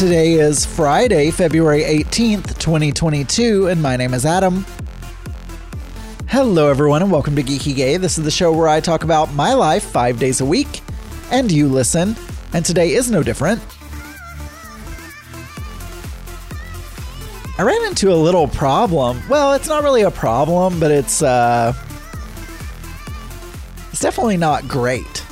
Today is Friday, February 18th, 2022, and my name is Adam. Hello everyone and welcome to Geeky Gay. This is the show where I talk about my life 5 days a week, and you listen, and today is no different. I ran into a little problem. Well, it's not really a problem, but it's definitely not great.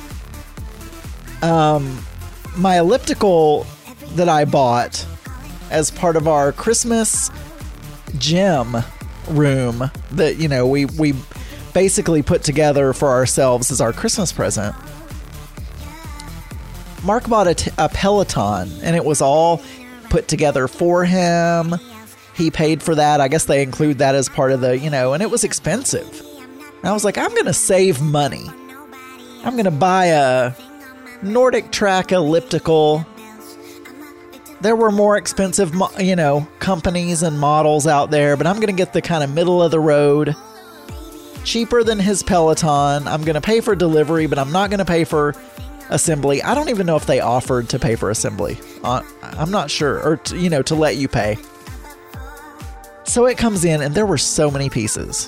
My elliptical that I bought as part of our Christmas gym room that, you know, we basically put together for ourselves as our Christmas present. Mark bought a Peloton, and it was all put together for him. He paid for that. I guess they include that as part of the, you know, and it was expensive. And I was like, I'm going to save money. I'm going to buy a NordicTrack elliptical. There were more expensive, you know, companies and models out there, but I'm going to get the kind of middle of the road, cheaper than his Peloton. I'm going to pay for delivery, but I'm not going to pay for assembly. I don't even know if they offered to pay for assembly. I'm not sure, or to let you pay. So it comes in, and there were so many pieces.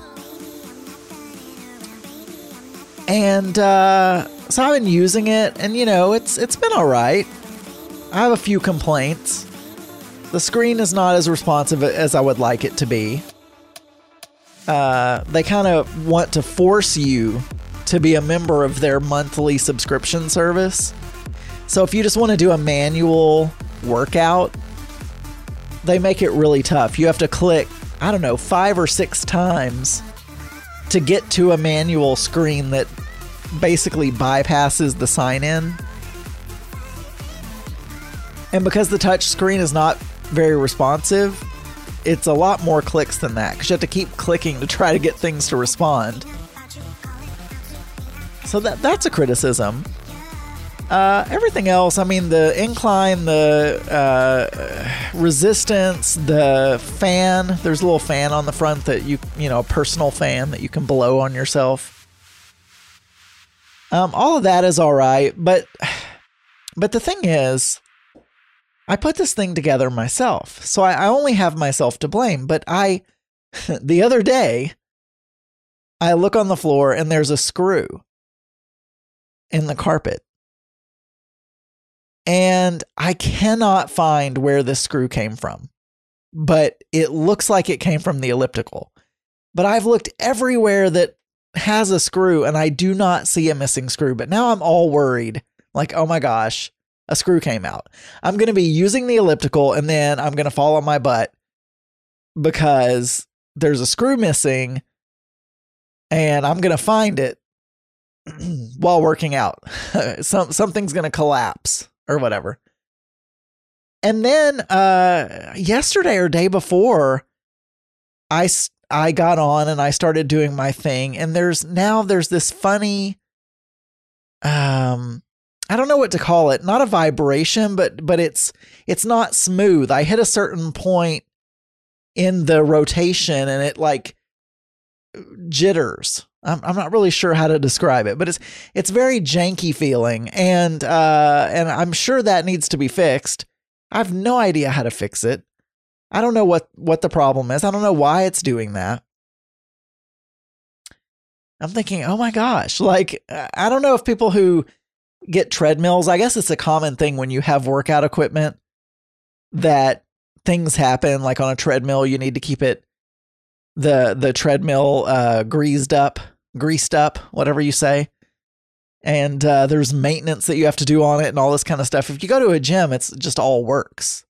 And so I've been using it, and it's been all right. I have a few complaints. The screen is not as responsive as I would like it to be. They kind of want to force you to be a member of their monthly subscription service. So if you just want to do a manual workout, they make it really tough. You have to click, 5 or 6 times to get to a manual screen that basically bypasses the sign-in. And because the touch screen is not very responsive, it's a lot more clicks than that, because you have to keep clicking to try to get things to respond. So that's a criticism. Everything else, the incline, the resistance, the fan, there's a little fan on the front that a personal fan that you can blow on yourself. All of that is all right, but the thing is, I put this thing together myself, so I only have myself to blame. But the other day, I look on the floor and there's a screw in the carpet. And I cannot find where this screw came from, but it looks like it came from the elliptical. But I've looked everywhere that has a screw, and I do not see a missing screw. But now I'm all worried, like, oh my gosh, a screw came out. I'm going to be using the elliptical, and then I'm going to fall on my butt because there's a screw missing, and I'm going to find it while working out. Something's going to collapse or whatever. And then yesterday or day before, I got on and I started doing my thing, and there's this funny, I don't know what to call it. Not a vibration, but it's not smooth. I hit a certain point in the rotation and it like jitters. I'm not really sure how to describe it, but it's very janky feeling, and I'm sure that needs to be fixed. I have no idea how to fix it. I don't know what the problem is. I don't know why it's doing that. I'm thinking, oh my gosh, like I don't know if people who get treadmills, I guess it's a common thing when you have workout equipment that things happen. Like on a treadmill, you need to keep it the treadmill greased up, whatever you say. And there's maintenance that you have to do on it and all this kind of stuff. If you go to a gym, it's just all works.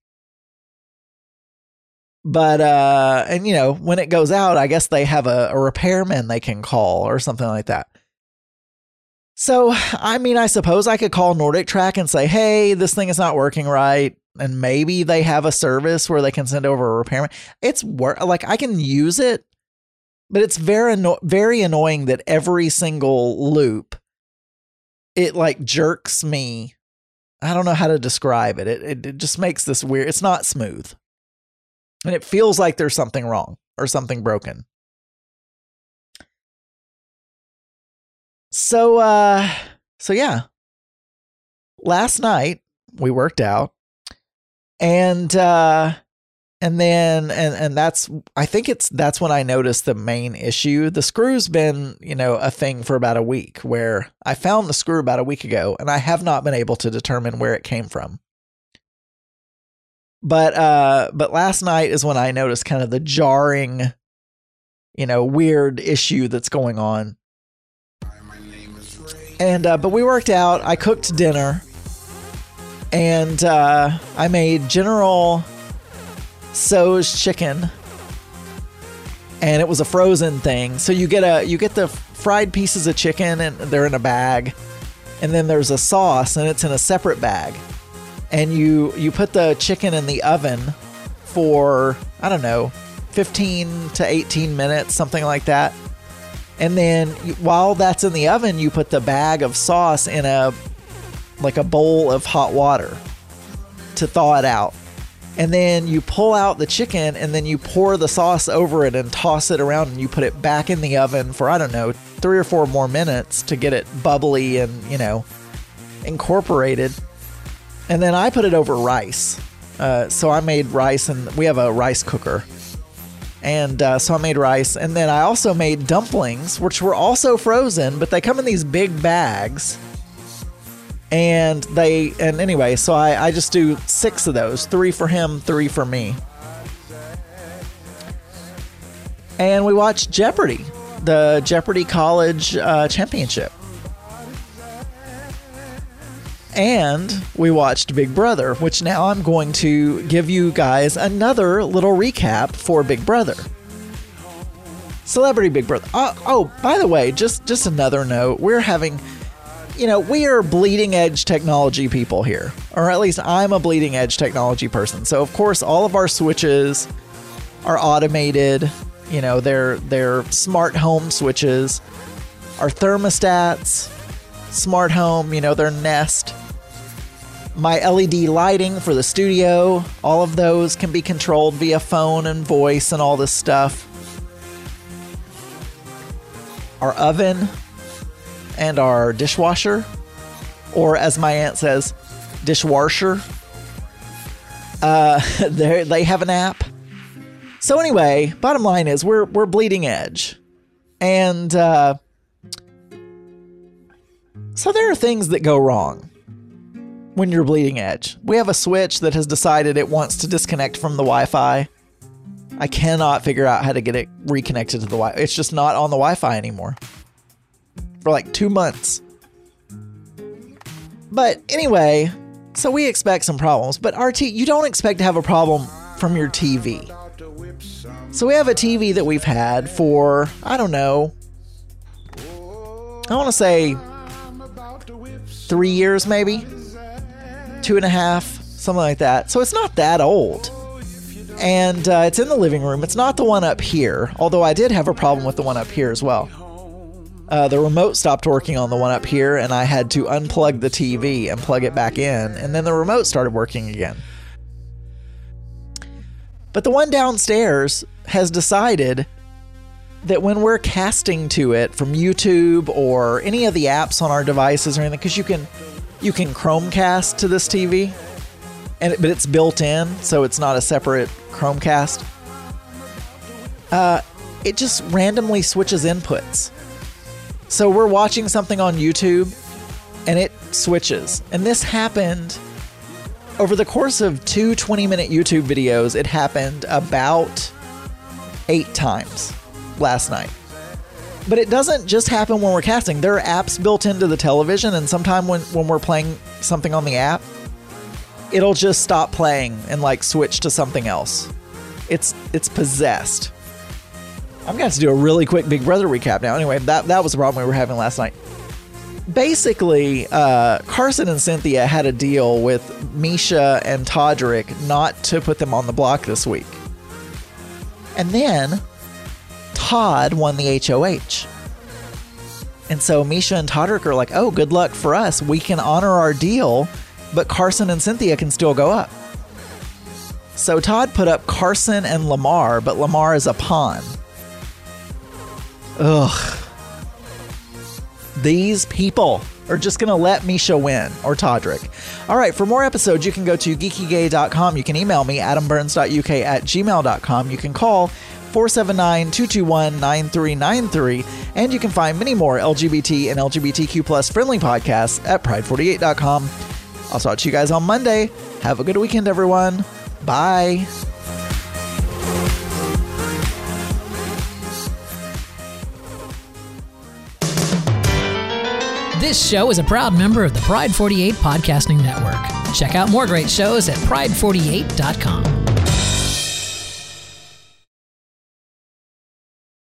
But when it goes out, I guess they have a repairman they can call or something like that. So, I suppose I could call NordicTrack and say, hey, this thing is not working right. And maybe they have a service where they can send over a repairman. Like I can use it, but it's very annoying that every single loop, it like jerks me. I don't know how to describe it. It just makes this weird. It's not smooth. And it feels like there's something wrong or something broken. So yeah. Last night we worked out And that's, I think that's when I noticed the main issue. The screw's been, a thing for about a week, where I found the screw about a week ago and I have not been able to determine where it came from. But last night is when I noticed kind of the jarring, weird issue that's going on. And, but we worked out, I cooked dinner, and, I made General Tso's chicken, and it was a frozen thing. So you get the fried pieces of chicken, and they're in a bag, and then there's a sauce, and it's in a separate bag. And you put the chicken in the oven for, I don't know, 15 to 18 minutes, something like that. And then while that's in the oven, you put the bag of sauce in a bowl of hot water to thaw it out. And then you pull out the chicken, and then you pour the sauce over it and toss it around, and you put it back in the oven for, I don't know, 3 or 4 more minutes to get it bubbly and, incorporated. And then I put it over rice. So I made rice, and we have a rice cooker. And so I made rice. And then I also made dumplings, which were also frozen, but they come in these big bags. And anyway, so I just do 6 of those, 3 for him, 3 for me. And we watched Jeopardy, the Jeopardy College Championship. And we watched Big Brother, which now I'm going to give you guys another little recap for Big Brother. Celebrity Big Brother. Oh, by the way, just another note. We're having, we are bleeding edge technology people here. Or at least I'm a bleeding edge technology person. So, of course, all of our switches are automated. They're smart home switches. Our thermostats, smart home, their Nest. My LED lighting for the studio, all of those can be controlled via phone and voice and all this stuff. Our oven and our dishwasher, or as my aunt says, dishwasher. They have an app. So anyway, bottom line is we're bleeding edge. And so there are things that go wrong when you're bleeding edge. We have a switch that has decided it wants to disconnect from the Wi-Fi. I cannot figure out how to get it reconnected to the Wi-Fi. It's just not on the Wi-Fi anymore for like 2 months. But anyway, so we expect some problems. But you don't expect to have a problem from your TV. So we have a TV that we've had for, I don't know, I want to say 3 years maybe, 2.5, something like that. So it's not that old. And it's in the living room. It's not the one up here, although I did have a problem with the one up here as well. The remote stopped working on the one up here, and I had to unplug the TV and plug it back in, and then the remote started working again. But the one downstairs has decided that when we're casting to it from YouTube or any of the apps on our devices or anything, because you can Chromecast to this TV, but it's built in, so it's not a separate Chromecast. It just randomly switches inputs. So we're watching something on YouTube, and it switches. And this happened over the course of 2 20-minute YouTube videos. It happened about 8 times last night. But it doesn't just happen when we're casting. There are apps built into the television, and sometime when we're playing something on the app, it'll just stop playing and switch to something else. It's possessed. I'm going to have to do a really quick Big Brother recap now. Anyway, that was the problem we were having last night. Basically, Carson and Cynthia had a deal with Misha and Todrick not to put them on the block this week. And then Todd won the HOH. And so Misha and Todrick are like, oh, good luck for us. We can honor our deal, but Carson and Cynthia can still go up. So Todd put up Carson and Lamar, but Lamar is a pawn. Ugh. These people. or just going to let Misha win, or Todrick. All right, for more episodes, you can go to geekygay.com. You can email me, adamburns.uk@gmail.com. You can call 479-221-9393, and you can find many more LGBT and LGBTQ plus friendly podcasts at pride48.com. I'll talk to you guys on Monday. Have a good weekend, everyone. Bye. This show is a proud member of the Pride 48 Podcasting Network. Check out more great shows at pride48.com.